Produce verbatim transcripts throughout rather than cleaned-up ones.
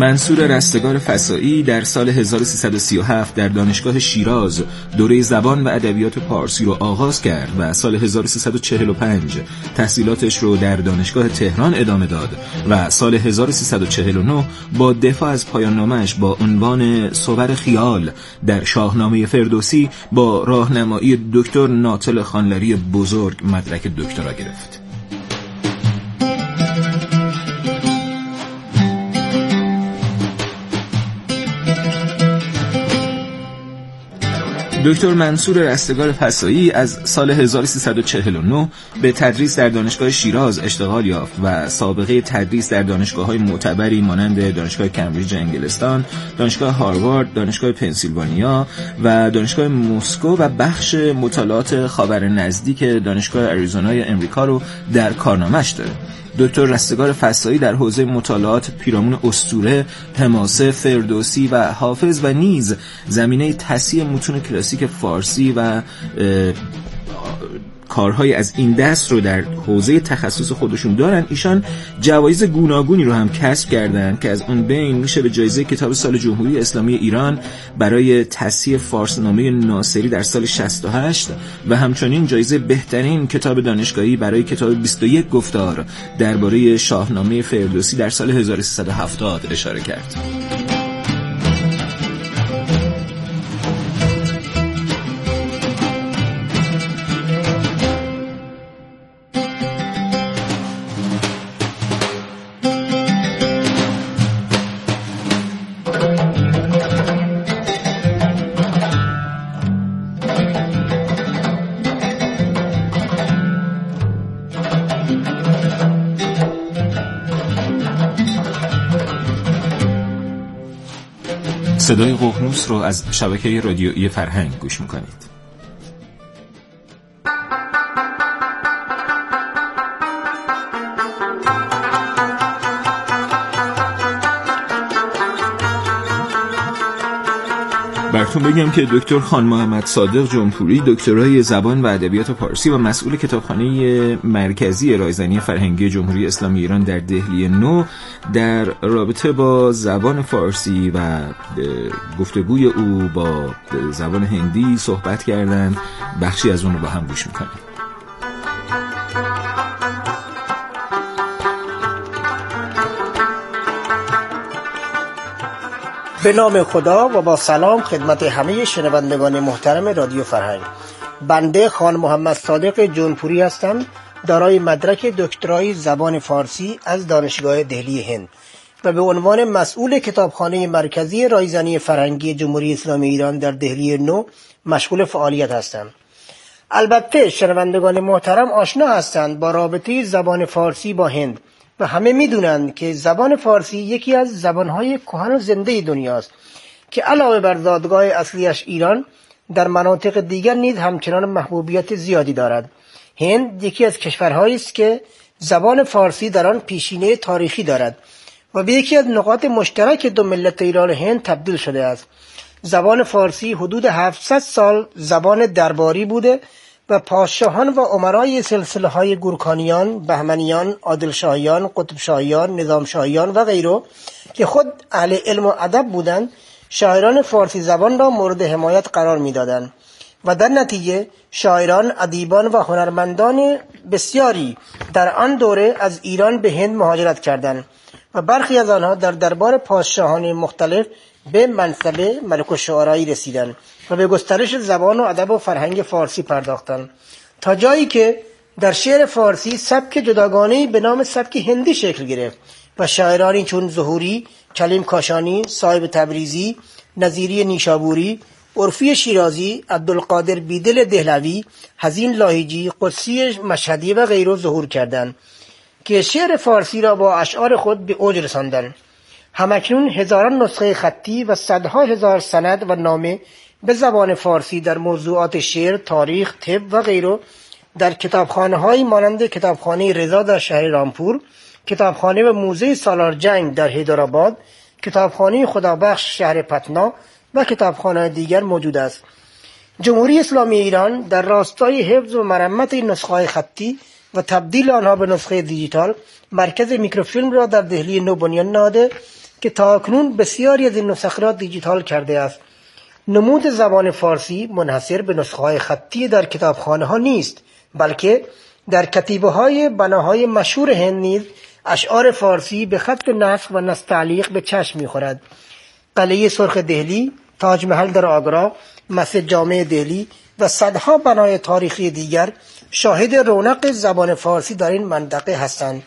منصور رستگار فسایی در سال هزار و سیصد و سی و هفت در دانشگاه شیراز دوره زبان و ادبیات پارسی رو آغاز کرد و سال هزار و سیصد و چهل و پنج تحصیلاتش رو در دانشگاه تهران ادامه داد و سال هزار و سیصد و چهل و نه با دفاع از پایان نامه‌اش با عنوان صور خیال در شاهنامه فردوسی با راهنمایی دکتر ناطل خانلری بزرگ مدرک دکترا گرفت. دکتر منصور رستگار فسایی از سال هزار و سیصد و چهل و نه به تدریس در دانشگاه شیراز اشتغال یافت و سابقه تدریس در دانشگاه‌های معتبری مانند دانشگاه کمبریج انگلستان، دانشگاه هاروارد، دانشگاه پنسیلوانیا و دانشگاه مسکو و بخش مطالعات خاور نزدیک دانشگاه آریزونای امریکا رو در کارنامه‌اش داره. دکتر رستگار فسایی در حوزه مطالعات پیرامون اسطوره، حماسه، فردوسی و حافظ و نیز زمینه تصحیح متون کلاسیک فارسی و کارهای از این دست رو در حوزه تخصص خودشون دارن. ایشان جوایز گوناگونی رو هم کسب کردن که از اون بین میشه به جایزه کتاب سال جمهوری اسلامی ایران برای تصحیح فارسنامه ناصری در سال شصت و هشت و همچنین جایزه بهترین کتاب دانشگاهی برای کتاب بیست و یک گفتار درباره شاهنامه فردوسی در سال هزار و سیصد و هفتاد اشاره کرد. صدای ققنوس رو از شبکه رادیویی فرهنگ گوش میکنید. براتون بگم که دکتر خان محمد صادق جمپوری دکترای زبان و ادبیات پارسی و مسئول کتابخانه مرکزی رایزنی فرهنگی جمهوری اسلامی ایران در دهلی نو در رابطه با زبان فارسی و گفتگوی او با زبان هندی صحبت کردن. بخشی از اون رو با هم گوش میکنیم. به نام خدا و با سلام خدمت همه شنوندگان محترم رادیو فرهنگ. بنده خان محمد صادق جونپوری هستم، دارای مدرک دکترای زبان فارسی از دانشگاه دهلی هند و به عنوان مسئول کتابخانه مرکزی رایزنی فرهنگی جمهوری اسلامی ایران در دهلی نو مشغول فعالیت هستم. البته شنوندگان محترم آشنا هستند با رابطه زبان فارسی با هند و همه میدونند که زبان فارسی یکی از زبانهای کهن و زنده دنیاست که علاوه بر زادگاه اصلیش ایران در مناطق دیگر نیز همچنان محبوبیت زیادی دارد. هند یکی از کشورهایی است که زبان فارسی در آن پیشینه تاریخی دارد و به یکی از نقاط مشترک دو ملت ایران و هند تبدیل شده است. زبان فارسی حدود هفتصد سال زبان درباری بوده و پادشاهان و امرای سلسله های گورکانیان، بهمنیان، عادلشاهیان، قطبشاهیان، نظامشاهیان و غیره که خود اهل علم و ادب بودند، شاعران فارسی زبان را مورد حمایت قرار می‌دادند و در نتیجه شاعران، ادیبان و هنرمندان بسیاری در آن دوره از ایران به هند مهاجرت کردند و برخی از آنها در دربار پادشاهان مختلف به منصب ملک الشعرایی رسیدند و به گسترش زبان و ادب و فرهنگ فارسی پرداختند تا جایی که در شعر فارسی سبک جداگانه‌ای به نام سبک هندی شکل گرفت و شاعرانی چون ظهوری، کلیم کاشانی، صاحب تبریزی، نظیری نیشابوری، عرفی شیرازی، عبدالقادر بیدل دهلوی، حزین لاهیجی، قدسی مشهدی و غیره ظهور کردند که شعر فارسی را با اشعار خود به اوج رساندند. همکنون هزاران نسخه خطی و صدها هزار سند و نامه به زبان فارسی در موضوعات شعر، تاریخ، طب و غیره در کتابخانه‌های مانند کتابخانه رضا در شهر رامپور، کتابخانه و موزه سالار جنگ در حیدرآباد، کتابخانه خدابخش شهر پتنا و کتابخانه‌های دیگر موجود است. جمهوری اسلامی ایران در راستای حفظ و مرمت این نسخه‌های خطی و تبدیل آنها به نسخه دیجیتال مرکز میکروفیلم را در دهلی نو بنیان نهاده که تاکنون بسیاری از این نسخ را دیجیتال کرده است. نمود زبان فارسی منحصر به نسخه‌های خطی در کتابخانه ها نیست، بلکه در کتیبه های بناهای مشهور هند نیز اشعار فارسی به خط نسخ و نستعلیق به چشم می‌خورد. قلعه سرخ دهلی، تاج محل در آگرا، مسجد جامع دهلی و صدها بنای تاریخی دیگر شاهد رونق زبان فارسی در این منطقه هستند.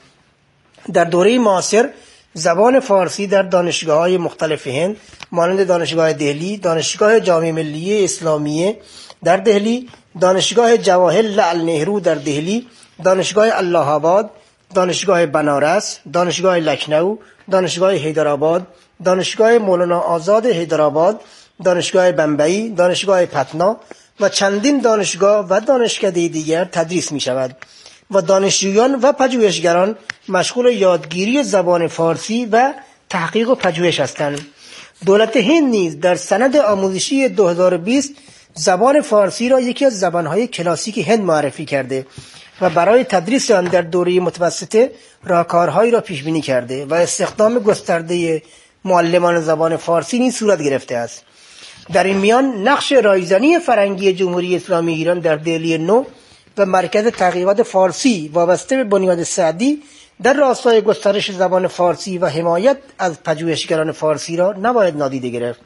در دوره معاصر زبان فارسی در دانشگاه‌های مختلف هند مانند دانشگاه دهلی، دانشگاه جامعه ملیه اسلامیه در دهلی، دانشگاه جواهر لعل نهرو در دهلی، دانشگاه الله آباد، دانشگاه بنارس، دانشگاه لکنو، دانشگاه حیدرآباد، دانشگاه مولانا آزاد حیدرآباد، دانشگاه بمبئی، دانشگاه پتنا و چندین دانشگاه و دانشکده دیگر تدریس می شود و دانشجویان و پژوهشگران مشغول یادگیری زبان فارسی و تحقیق و پژوهش هستند. دولت هند نیز در سند آموزشی دو هزار و بیست زبان فارسی را یکی از زبانهای کلاسیک هند معرفی کرده و برای تدریس آن در دوره متوسطه راهکارهایی را پیش بینی کرده و استخدام گسترده معلمان زبان فارسی نیز صورت گرفته است. در این میان نقش رایزنی فرهنگی جمهوری اسلامی ایران در دهلی نو و مرکز تحقیقات فارسی وابسته به بنیاد سعدی در راستای گسترش زبان فارسی و حمایت از پژوهشگران فارسی را نباید نادیده گرفت.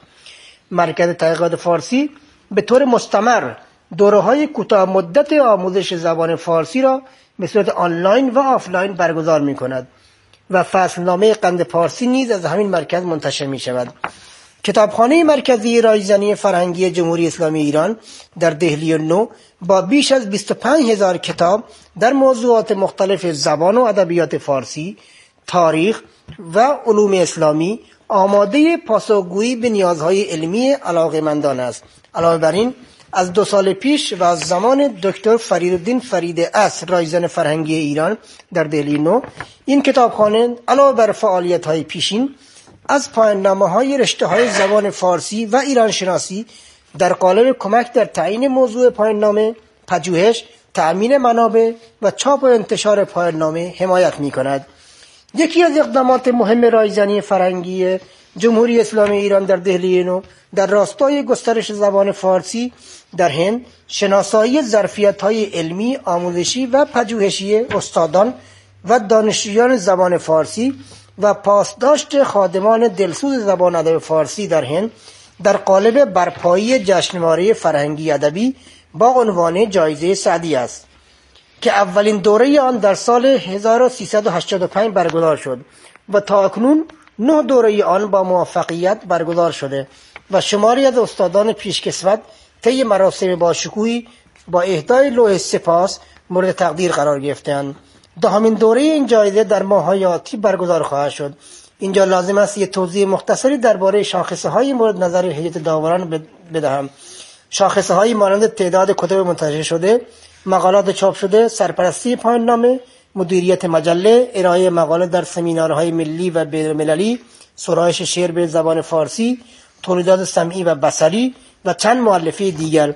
مرکز تحقیقات فارسی به طور مستمر دوره‌های کوتاه مدت آموزش زبان فارسی را به صورت آنلاین و آفلاین برگزار می‌کند و فصلنامه قند پارسی نیز از همین مرکز منتشر می‌شود. کتابخانه مرکزی رایزنی فرهنگی جمهوری اسلامی ایران در دهلی نو با بیش از بیست و پنج هزار کتاب در موضوعات مختلف زبان و ادبیات فارسی، تاریخ و علوم اسلامی آماده پاسخگویی به نیازهای علمی علاقه‌مندان است. علاوه بر این از دو سال پیش و از زمان دکتر فریدالدین فرید اصل رایزن فرهنگی ایران در دهلی نو این کتابخانه علاوه بر فعالیت‌های پیشین از پایان‌نامه‌های رشته‌های زبان فارسی و ایران شناسی در قالب کمک در تعیین موضوع پایان‌نامه، پژوهش، تأمین منابع و چاپ و انتشار پایان‌نامه حمایت می‌کند. یکی از اقدامات مهم رایزنی فرهنگی جمهوری اسلامی ایران در دهلی نو در راستای گسترش زبان فارسی در هند شناسایی ظرفیت‌های علمی، آموزشی و پژوهشی استادان و دانشجویان زبان فارسی و پاسداشت خادمان دلسوز زبان ادب فارسی در هند در قالب برپایی جشنواره فرهنگی ادبی با عنوان جایزه سعدی است که اولین دوره آن در سال هزار و سیصد و هشتاد و پنج برگزار شد و تا اکنون نه دوره آن با موفقیت برگزار شده و شماری از استادان پیشکسوت طی مراسم باشکوهی با اهدای لوح سپاس مورد تقدیر قرار گرفتند. دهمین دوره این جایزه در ماه‌های آتی برگزار خواهد شد. اینجا لازم است یک توضیح مختصری درباره شاخصه‌های مورد نظر هیئت داوران بدهم. شاخصه‌های مانند تعداد کتب منتشر شده، مقالات چاپ شده، سرپرستی پایان‌نامه، مدیریت مجله، ارائه مقاله در سمینارهای ملی و بین‌المللی، سرایش شعر به زبان فارسی، تولیدات سمعی و بصری و چند مؤلفه دیگر.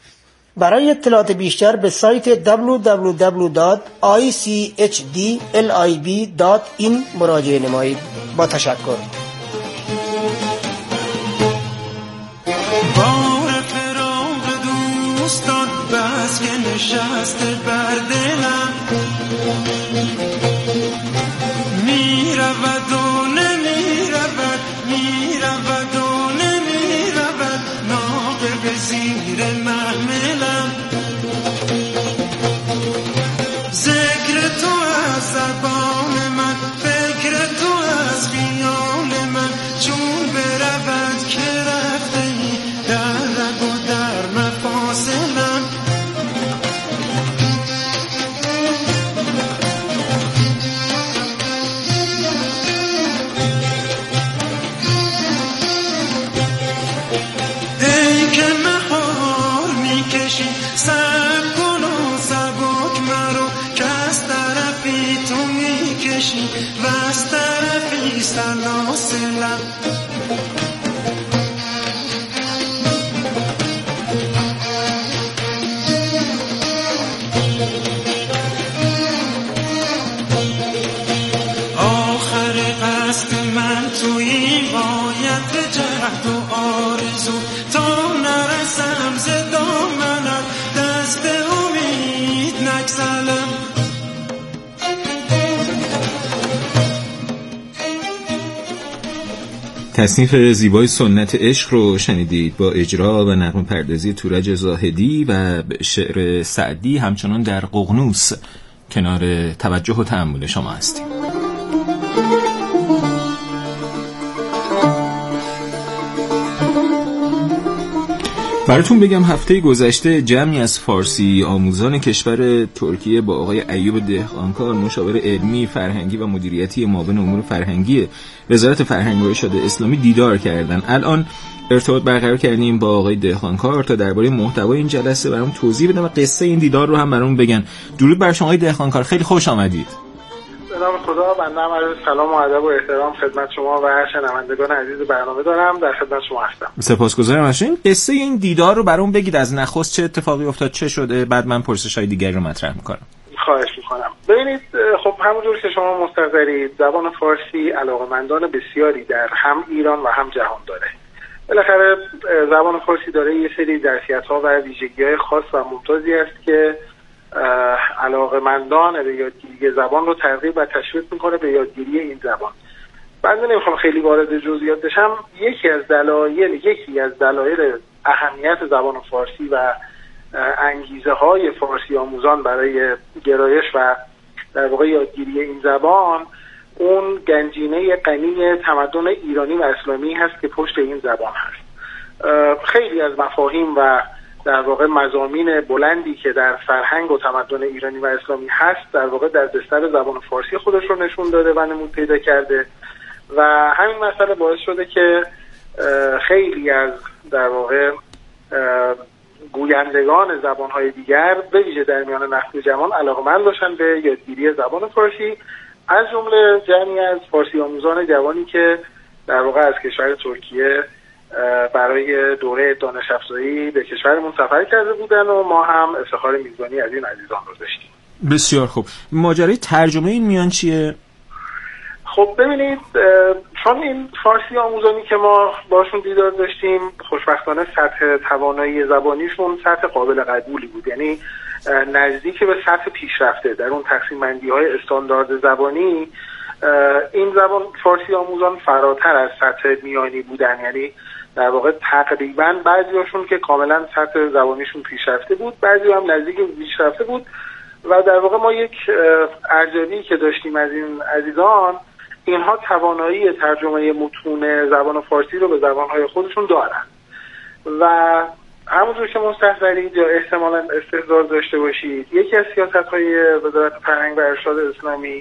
برای اطلاعات بیشتر به سایت دبلیو دبلیو دبلیو دات آی سی اچ دی ال آی بی دات این مراجعه نمایید. با تشکر. بار فراق دوستان بس که نشسته بر دلم، می رود و نمی رود، می رود و نمی رود، ناقه به زیر محملم. ذکر تو از زبان من، فکر تو از خیال من، چون برود که رفته ای در رگ و در مفاصلم. ای که مهار میکشی سب کن و سبک مرو، که از طرفی تو میکشی و از طرفی سلاسلم. آخر قصد من توی تصنیف زیبای سنت عشق رو شنیدید با اجرا و نغمه پردازی تورج زاهدی و شعر سعدی همچنان در ققنوس کنار توجه و تأمل شما هستیم. براتون بگم هفته گذشته جمعی از فارسی آموزان کشور ترکیه با آقای ایوب دهقانکار مشاور علمی فرهنگی و مدیریتی معاون امور فرهنگی وزارت فرهنگ و ارشاد اسلامی دیدار کردن. الان ارتباط برقرار کردیم با آقای دهقانکار تا درباره محتوای این جلسه برام توضیح بدن و قصه این دیدار رو هم برام بگن. درود بر شما آقای دهقانکار، خیلی خوش آمدید. به نام خدا، بنده هم عرض سلام و ادب و احترام خدمت شما و شنوندگان عزیز برنامه دارم. در خدمت شما هستم. سپاسگزارم از این. قصه این دیدار رو برام بگید، از نخست چه اتفاقی افتاد، چه شده، بعد من پرسش‌های دیگری رو مطرح می‌کنم. خواهش می‌کنم. ببینید، خب همونجور که شما مستحضرید زبان فارسی علاقه‌مندان بسیاری در هم ایران و هم جهان داره. بالاخره زبان فارسی داره یه سری ظرفیت‌ها و ویژگی‌های خاص و ممتازی است که علاقه‌مندان به یادگیری زبان رو ترغیب و تشویق میکنه به یادگیری این زبان. بنده نمیخوام خیلی وارد جزئیات بشم. یکی از دلایل یکی از دلایل اهمیت زبان فارسی و انگیزه های فارسی آموزان برای گرایش و در واقع یادگیری این زبان اون گنجینه غنی تمدن ایرانی و اسلامی هست که پشت این زبان هست. خیلی از مفاهیم و در واقع مضامین بلندی که در فرهنگ و تمدن ایرانی و اسلامی هست در واقع در بستر زبان فارسی خودش رو نشون داده و نمود پیدا کرده و همین مسئله باعث شده که خیلی از در واقع گویندگان زبان‌های دیگر به ویژه در میان نسل جوان علاقه‌مند باشن به یادگیری زبان فارسی، از جمله جمعی از فارسی آموزان جوانی که در واقع از کشور ترکیه برای دوره دانش افزایی به کشورمون سفر کرده بودن و ما هم افتخار میزبانی از این عزیزان رو داشتیم. بسیار خوب. ماجرای ترجمه این میان چیه؟ خب ببینید، چون این فارسی آموزانی که ما باشون دیدار داشتیم خوشبختانه سطح توانایی زبانیشون سطح قابل قبولی بود، یعنی نزدیک به سطح پیشرفته. در اون تقسیم بندی های استاندارد زبانی این زبان فارسی آموزان فراتر از سطح میانی بودن، یعنی در واقع تقریبا بعضیاشون که کاملا سطح زبانیشون پیشرفته بود، بعضی هم نزدیک پیشرفته بود و در واقع ما یک ارزیابی که داشتیم از این عزیزان، اینها توانایی ترجمه متون زبان فارسی رو به زبانهای خودشون دارن و همونجور که مستحضرید یا احتمالاً استحضار داشته باشید، یکی از سیاست‌های وزارت فرهنگ و ارشاد اسلامی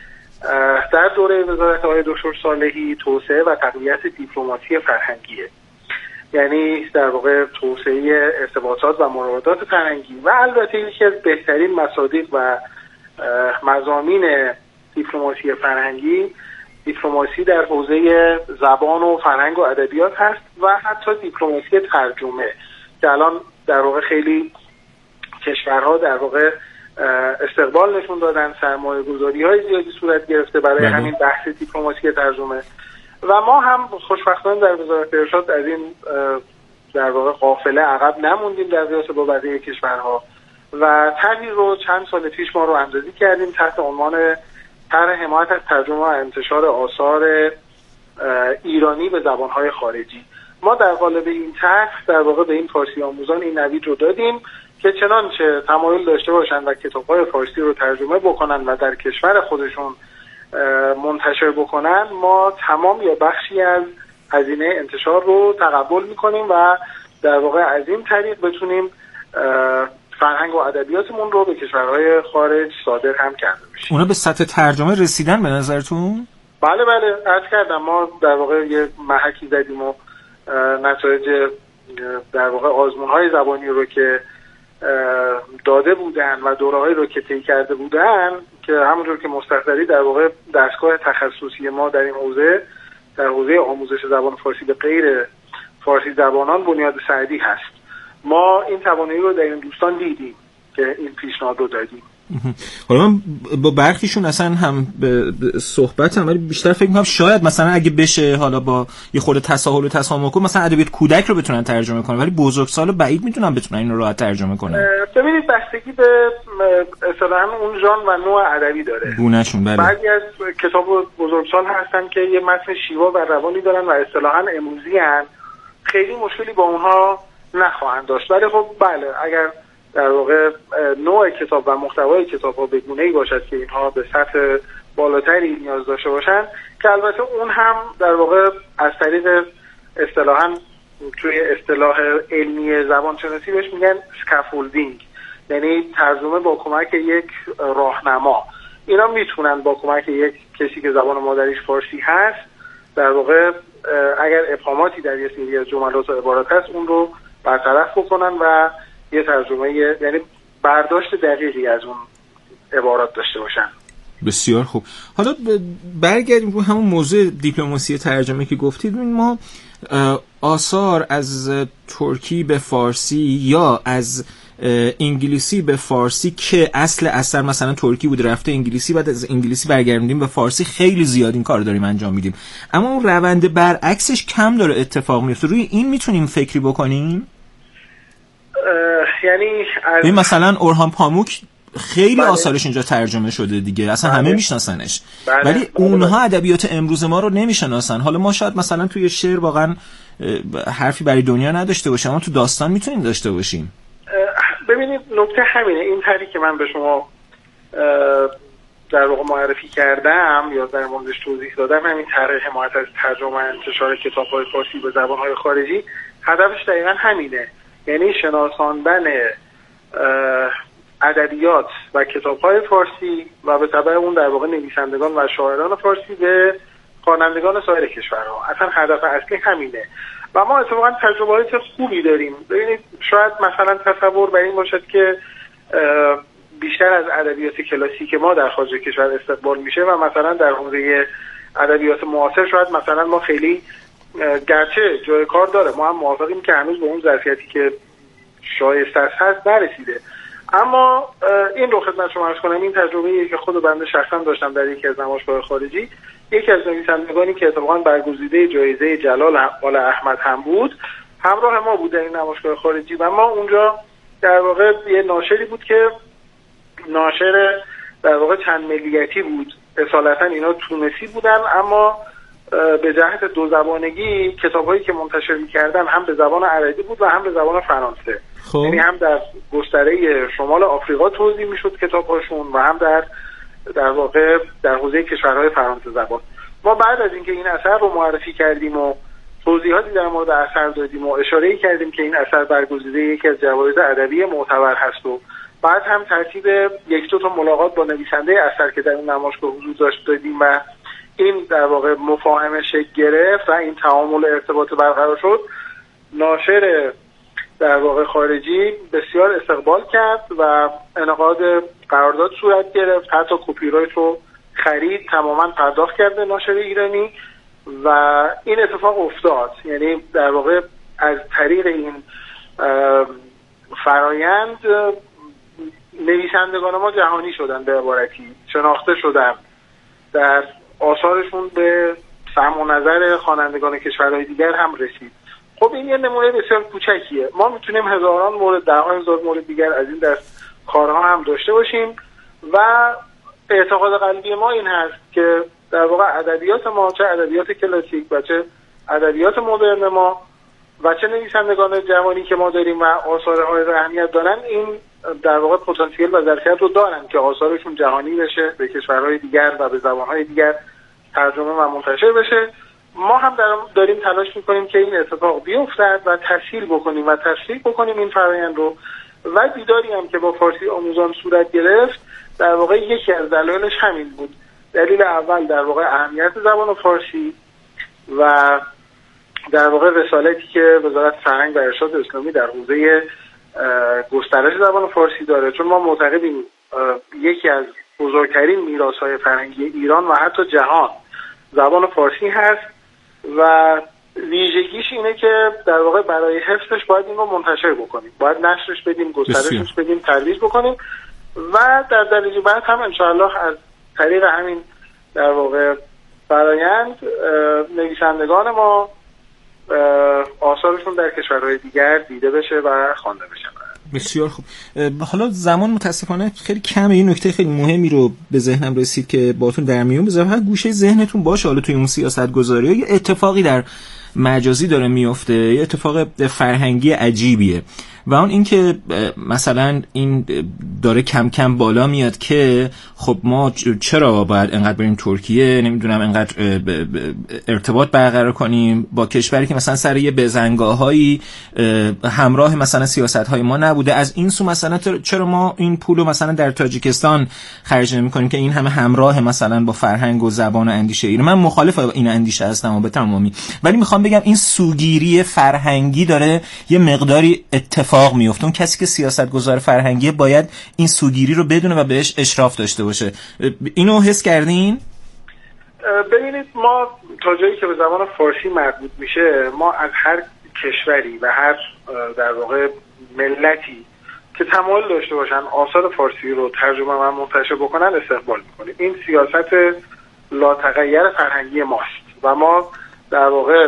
در دوره وزارت آقای دکتر صالحی توسعه و تقویت دیپلماسی فرهنگیه، یعنی در واقع توسعه ارتباطات و مراودات فرهنگی و البته یکی از بهترین مصادیق و مضامین دیپلماسی فرهنگی دیپلماسی در حوزه زبان و فرهنگ و ادبیات هست و حتی دیپلماسی ترجمه که الان در واقع خیلی کشورها در واقع استقبال نشون دادن، سرمایه گذاری های زیادی صورت گرفته برای مهم. همین بحث دیپلماسی ترجمه و ما هم خوشبختانه در وزارت ارشاد از این در واقع قافله عقب نموندیم در قیاس با بقیه کشورها و طرحی رو چند سال پیش ما رو اندازی کردیم تحت عنوان طرح حمایت از ترجمه و انتشار آثار ایرانی به زبانهای خارجی. ما در قالب این طرح در واقع به این فارسی آموزان این نوید رو دادیم که چنانچه تمایل داشته باشن و کتاب‌های فارسی رو ترجمه بکنن و در کشور خودشون منتشر بکنن، ما تمام یا بخشی از هزینه انتشار رو تقبل میکنیم و در واقع از این طریق بتونیم فرهنگ و ادبیاتمون رو به کشورهای خارج صادر هم کرده باشیم. اونا به سطح ترجمه رسیدن به نظرتون؟ بله بله، عرض کردم ما در واقع یه محکی زدیم و نتایج در واقع آزمون‌های زبانی رو که داده بودن و دوره‌هایی رو که طی کرده بودن که همونجور که مستحضری در واقع دستگاه تخصصی ما در این حوزه در حوزه آموزش زبان فارسی به غیر فارسی زبانان بنیاد سعدی هست. ما این توانایی رو در این دوستان دیدیم که این پیشنهاد رو دادیم حالا من با برخیشون اصلا هم به صحبتم، ولی بیشتر فکر می‌کنم شاید مثلا اگه بشه حالا با یه خورده تساهل و تسامح مثلا ادبیات کودک رو بتونن ترجمه کنن، ولی بزرگسال بعید میتونن بتونن اینو راحت ترجمه کنن. ببینید بستگی به اصطلاحاً اون ژانر و نوع ادبی داره. گونه‌شون بله. بعضی از کتاب بزرگسال هستن که یه متن شیوا و روانی دارن و اصطلاحاً امروزی ان، خیلی مشکلی با اونها نخواهند داشت. ولی خب بله اگر در واقع نوع کتاب و محتوای کتاب‌ها به گونه‌ای باشد که اینها به سطح بالاتری نیاز داشته باشند، که البته اون هم در واقع از طریق اصطلاحاً توی اصطلاح علمی زبانشناسی بهش میگن اسکافولدینگ، یعنی ترجمه با کمک یک راهنما. اینا میتونن با کمک یک کسی که زبان مادریش فارسی هست در واقع اگر ابهاماتی در یه سری از جملات و عبارات هست اون رو برطرف بکنن و یه ترجمه، یعنی برداشت دقیقی از اون عبارات داشته باشن. بسیار خوب. حالا برگردیم رو همون موضوع دیپلماسی ترجمه که گفتید. ما آثار از ترکی به فارسی یا از انگلیسی به فارسی که اصل اثر مثلا ترکی بود رفته انگلیسی، بعد از انگلیسی برگردیم به فارسی، خیلی زیاد این کار داریم انجام میدیم، اما اون روند برعکسش کم داره اتفاق میفته. روی این میتونیم فکری بکنیم؟ یعنی از... مثلا اورهان پاموک خیلی بله. آثارش اینجا ترجمه شده دیگه، اصلا بله. همه میشناسنش، بله. ولی بله. اونها ادبیات امروز ما رو نمیشناسن. حالا ما شاید مثلا توی شعر واقعا حرفی برای دنیا نداشته باشیم، اما تو داستان میتونیم داشته باشیم. ببینید نکته همینه، این طریقی که من به شما در واقع معرفی کردم یا در موردش توضیح دادم، همین طرح حمایت از ترجمه و انتشار کتاب‌های فارسی به زبان‌های خارجی، هدفش دقیقاً همینه، یعنی شناساندن ادبیات و کتاب‌های فارسی و به تبع اون در واقع نویسندگان و شاعران فارسی به خوانندگان سایر کشورها. اصلا هدف اصلی همینه و ما اتفاقا تجربه‌های خوبی داریم. ببینید شاید مثلا تصور بر این باشد که بیشتر از ادبیات کلاسیک ما در خارج کشور استقبال میشه و مثلا در حوزه ادبیات معاصر شاید مثلا ما خیلی، گرچه جای کار داره، ما هم موافقیم که هنوز به اون ظرفیتی که شایسته هست نرسیده، اما این رو خدمت شما عرض کنم، این تجربه‌ای که خود بنده شخصا داشتم در یکی از نمایشگاه خارجی، یکی از نویسندگانی که اتفاقاً برگزیده جایزه جلال آل احمد هم بود، همراه ما بود در این نمایشگاه خارجی و ما اونجا در واقع یه ناشری بود که ناشر در واقع چند ملیتی بود، اصالتا اینا تونسی بودن، اما به جهت دو زبانگی کتاب‌هایی که منتشر می‌کردن هم به زبان عربی بود و هم به زبان فرانسه. خب. یعنی هم در گستره شمال آفریقا توزیع می‌شد کتاب‌هاشون و هم در در واقع در حوزه کشورهای فرانسه زبان. ما بعد از اینکه این اثر رو معرفی کردیم و توضیحاتی در مورد اثر دادیم و اشاره‌ای کردیم که این اثر برگزیده یکی از جوایز ادبی معتبر هست و بعد هم ترتیب یک دو تا ملاقات با نویسنده اثر که در اون نمایشگاه حضور داشت دادیم و این در واقع مفاهمه شکل گرفت و این تعامل ارتباط برقرار شد، ناشر در واقع خارجی بسیار استقبال کرد و انعقاد قرارداد صورت گرفت، حتی کپی رایت رو خرید، تماما پرداخت کرده ناشر ایرانی و این اتفاق افتاد. یعنی در واقع از طریق این فرایند نویسندگان ما جهانی شدن، به عبارتی شناخته شدن، در آثارشون به سمع و نظر خوانندگان کشورهای دیگر هم رسید. خب این یه نمونه بسیار کوچکیه، ما میتونیم هزاران مورد، ده ها هزار مورد دیگر از این دست کارها هم داشته باشیم و اعتقاد قلبی ما این هست که در واقع ادبیات ما، چه ادبیات کلاسیک و چه ادبیات مدرن ما و چه نویسندگان جوانی که ما داریم و آثارهای اهمیت دارن، این در واقع پتانسیل و ظرفیت رو دارن که آثارشون جهانی بشه، به کشورهای دیگر و به زبانهای دیگر ترجمه و منتشر بشه. ما هم داریم تلاش میکنیم که این اتفاق بیفتد و تسهیل بکنیم و تشویق بکنیم این فرآیند رو و دیداری هم که با فارسی آموزان صورت گرفت در واقع یکی از دلایلش همین بود. دلیل اول در واقع اهمیت زبان فارسی و در واقع رسالتی که وزارت فرهنگ و ارشاد اسلامی در حوزه گسترش زبان فارسی داره، چون ما معتقدیم یکی از بزرگترین میراث‌های فرهنگی ایران و حتی جهان زبان فارسی هست و ویژگیش اینه که در واقع برای حفظش باید این رو منتشر بکنیم، باید نشرش بدیم، گسترشش بدیم، ترویج بکنیم و در درجه بعد هم انشاءالله از طریق همین در واقع فرایند نویسندگان ما آثارشون در کشورهای دیگر دیده بشه و خوانده بشه. بسیار خوب. حالا زمان متاسفانه خیلی کمه. این نکته خیلی مهمی رو به ذهنم رسید که باهاتون در میون بذارم. هر گوشه ذهنتون باشه حالا توی اون سیاست‌گذاری یه اتفاقی در مجازی داره میفته، یه اتفاق فرهنگی عجیبیه و اون این که مثلا این داره کم کم بالا میاد که خب ما چرا باید انقدر بریم ترکیه، نمیدونم انقدر ارتباط برقرار کنیم با کشوری که مثلا سر یه بزنگاهایی همراه مثلا سیاست‌های ما نبوده. از این سو مثلا چرا ما این پولو مثلا در تاجیکستان خرج نمی‌کنیم که این همه همراه مثلا با فرهنگ و زبان و اندیشه ایران. من مخالف این اندیشه هستم و به تمامی، ولی میخوام بگم این سوگیری فرهنگی داره یه مقداری اتفاق میفته. اون کسی که سیاستگزار فرهنگی باید این سوگیری رو بدونه و بهش اشراف داشته باشه. اینو حس کردین؟ ببینید ما تا جایی که به زبان فارسی مربوط میشه، ما از هر کشوری و هر در واقع ملتی که تمایل داشته باشن آثار فارسی رو ترجمه و منتشر بکنن استقبال میکنیم. این سیاست لاتغیر فرهنگی ماست و ما در واقع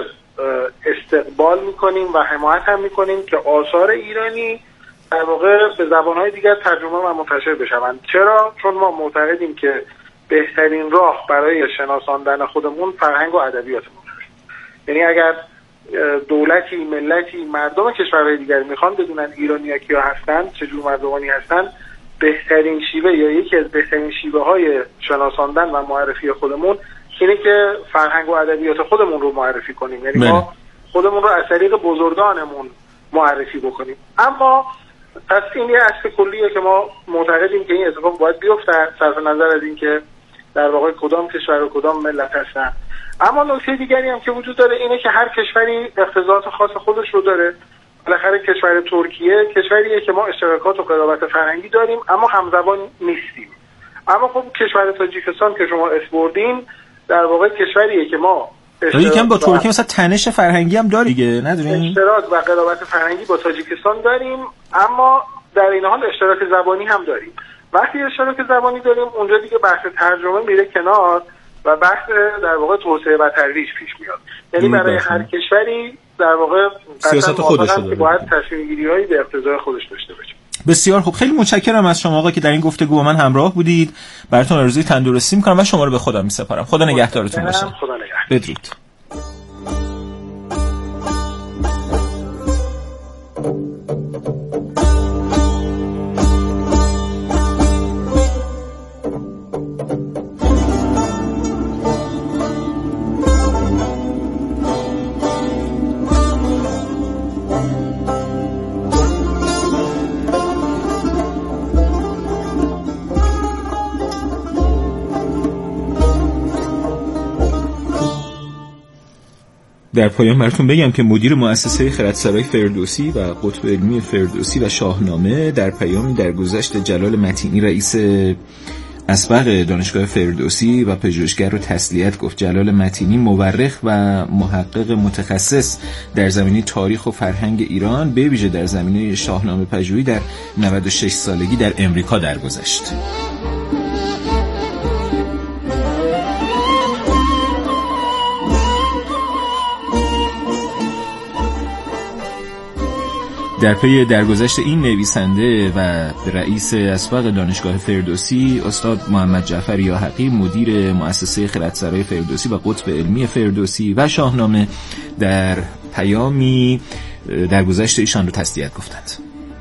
استقبال میکنیم و حمایت هم میکنیم که آثار ایرانی در واقع به زبانهای دیگر ترجمه و منتشر بشوند. چرا؟ چون ما معتقدیم که بهترین راه برای شناساندن خودمون فرهنگ و ادبیاتمون هست. یعنی اگر دولتی، ملتی، مردم کشورهای دیگر میخوان بدونن ایرانی‌ها کیا هستن، چه جور مردمانی هستن، بهترین شیوه یا یکی از بهترین شیوه های شناساندن و معرفی خودمون اینه که فرهنگ و ادبیات خودمون رو معرفی کنیم. یعنی ما خودمون رو از طریق بزرگانمون معرفی بکنیم. اما پس این یه اصل کلیه که ما معتقدیم که این اتفاق باید بیفته صرف نظر از این که در واقع کدام کشور و کدام ملت هستن. اما نکته دیگری هم که وجود داره اینه که هر کشوری اقتضاعات خاص خودش رو داره. بالاخره کشور ترکیه کشوریه که ما اشتراکات و قرابت فرهنگی داریم اما همزبان نیستیم. اما خب کشور تاجیکستان که شما اسپردین در واقع کشوریه که ما یکم با ترکیه مثلا تنش فرهنگی هم داره دیگه، نداریم؟ اشتراک و قرابت فرهنگی با تاجیکستان داریم، اما در این حال اشتراک زبانی هم داریم. وقتی اشتراک زبانی داریم اونجا دیگه بحث ترجمه میره کنار و بحث در واقع توسعه و ترویج پیش میاد. یعنی برای هر کشوری در واقع سیاست خودش رو باید تصمیم گیری‌هایی به اقتضای خودش داشته باشه. بسیار خوب. خیلی متشکرم از شما آقا که در این گفتگو با من همراه بودید. براتون آرزوی تندرستی می‌کنم و شما رو به خدا می‌سپارم. خدا نگهدارتون باشه. خدا نگهدار. بدرود. در پایان براتون بگم که مدیر مؤسسه خردسرای فردوسی و قطب علمی فردوسی و شاهنامه در پیامی درگذشت جلال متینی رئیس اسبق دانشگاه فردوسی و پژوهشگر رو تسلیت گفت. جلال متینی مورخ و محقق متخصص در زمینه تاریخ و فرهنگ ایران به ویژه در زمینه شاهنامه پژوهی در نود و شش سالگی در امریکا درگذشت. در پی درگذشت این نویسنده و رئیس اسبق دانشگاه فردوسی، استاد محمد جعفر یاحقی مدیر مؤسسه خردسرای فردوسی و قطب علمی فردوسی و شاهنامه در پیامی درگذشت ایشان رو تسلیت گفتند.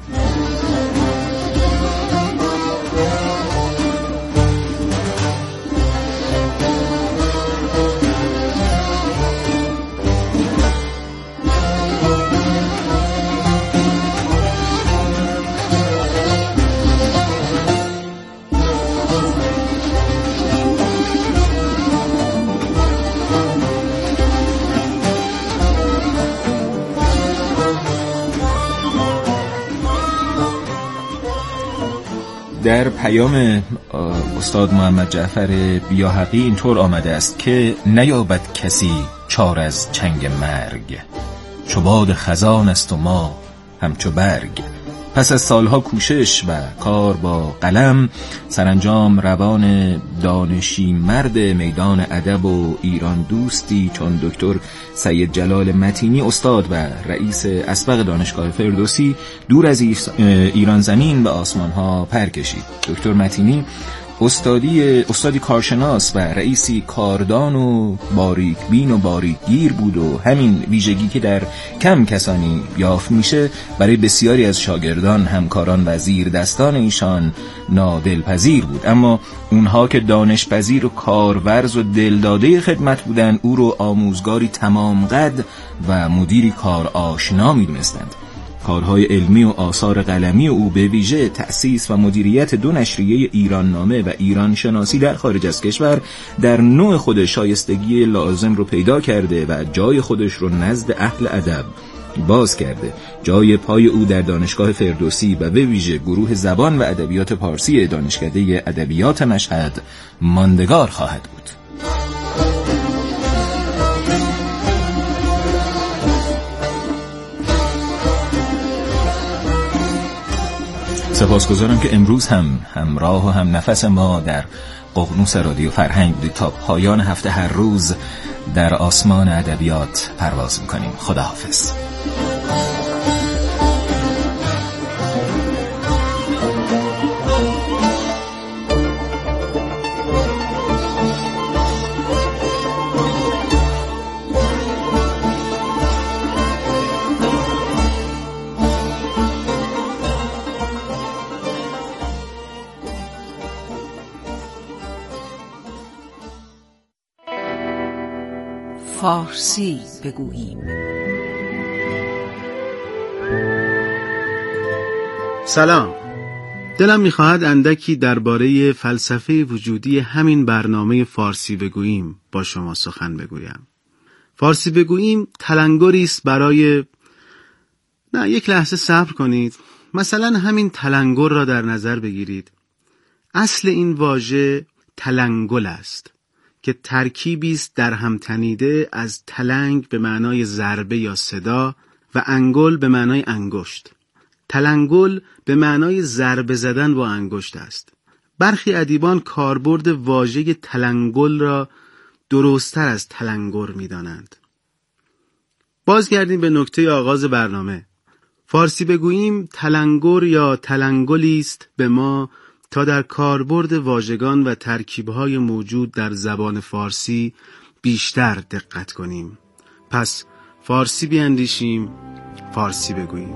در پیام استاد محمد جعفر یاحقی اینطور آمده است که نیابد کسی چار از چنگ مرگ، چو باد خزان است و ما همچو برگ. پس از سالها کوشش و کار با قلم، سرانجام روان دانشی مرد میدان ادب و ایران دوستی چون دکتر سید جلال متینی استاد و رئیس اسبق دانشگاه فردوسی دور از ایران زمین به آسمانها پر کشید. دکتر متینی استادی استادی کارشناس و رئیسی کاردان و باریک بین و باریک گیر بود و همین ویژگی که در کم کسانی یافت میشه برای بسیاری از شاگردان، همکاران و زیر دستان ایشان نادلپذیر بود. اما اونها که دانشپذیر و کارورز و دلداده خدمت بودند او رو آموزگاری تمام قد و مدیری کار آشنا میدونستند. کارهای علمی و آثار قلمی او به ویژه تأسیس و مدیریت دو نشریه ایران نامه و ایران شناسی در خارج از کشور در نوع خود شایستگی لازم رو پیدا کرده و جای خودش رو نزد اهل ادب باز کرده. جای پای او در دانشگاه فردوسی و به ویژه گروه زبان و ادبیات پارسی دانشکده ادبیات مشهد ماندگار خواهد بود. سپاسگزارم که امروز هم همراه و هم نفس ما در ققنوس رادیو فرهنگ بودید. تا پایان هفته هر روز در آسمان ادبیات پرواز میکنیم. خداحافظ. فارسی بگوییم. سلام. دلم می‌خواهد اندکی درباره فلسفه وجودی همین برنامه فارسی بگوییم با شما سخن بگویم. فارسی بگوییم تلنگری است برای نه یک لحظه صبر کنید. مثلا همین تلنگر را در نظر بگیرید. اصل این واژه تلنگل است که ترکیبی است در هم تنیده از تلنگ به معنای ضربه یا صدا و انگل به معنای انگشت. تلنگل به معنای ضربه زدن با انگشت است. برخی ادیبان کاربرد واژه تلنگل را درست‌تر از تلنگر می‌دانند. بازگردیم به نکته آغاز برنامه. فارسی بگوییم تلنگر یا تلنگلی است به ما تا در کاربرد واژگان و ترکیب‌های موجود در زبان فارسی بیشتر دقت کنیم. پس فارسی بیاندیشیم، فارسی بگوییم.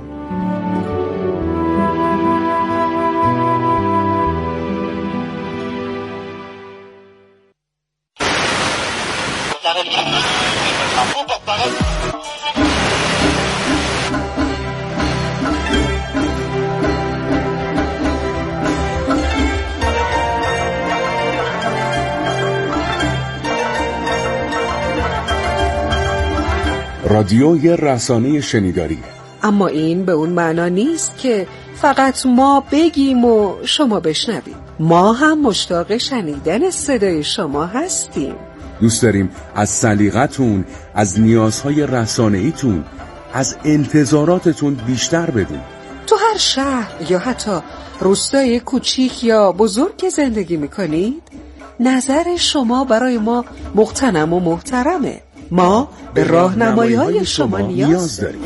رادیو یه رسانه شنیداریه، اما این به اون معنا نیست که فقط ما بگیم و شما بشنوید. ما هم مشتاق شنیدن صدای شما هستیم. دوست داریم از سلیقتون، از نیازهای رسانه‌ایتون، از انتظاراتتون بیشتر بدون. تو هر شهر یا حتی روستای کوچیک یا بزرگ زندگی میکنید، نظر شما برای ما مغتنم و محترمه. ما به راهنمایی‌های شما نیاز داریم.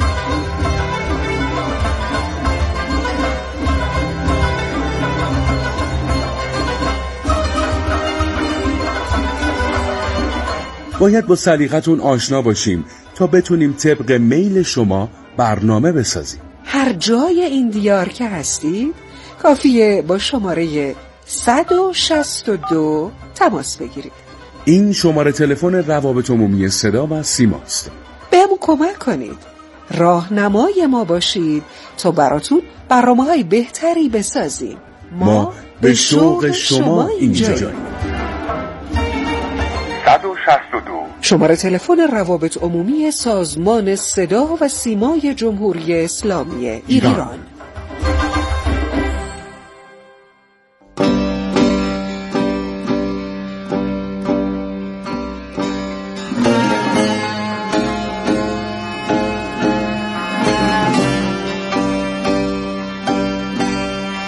باید با سلیقتون آشنا باشیم تا بتونیم طبق میل شما برنامه بسازیم. هر جای این دیار که هستید کافیه با شماره صد و شصت و دو تماس بگیرید. این شماره تلفن روابط عمومی صدا و سیماست. بهمون کمک کنید، راهنمای ما باشید تا براتون برنامه‌های بهتری بسازیم. ما, ما به شوق شما اینجاییم. صد و شصت و دو شماره تلفن روابط عمومی سازمان صدا و سیمای جمهوری اسلامی ایران.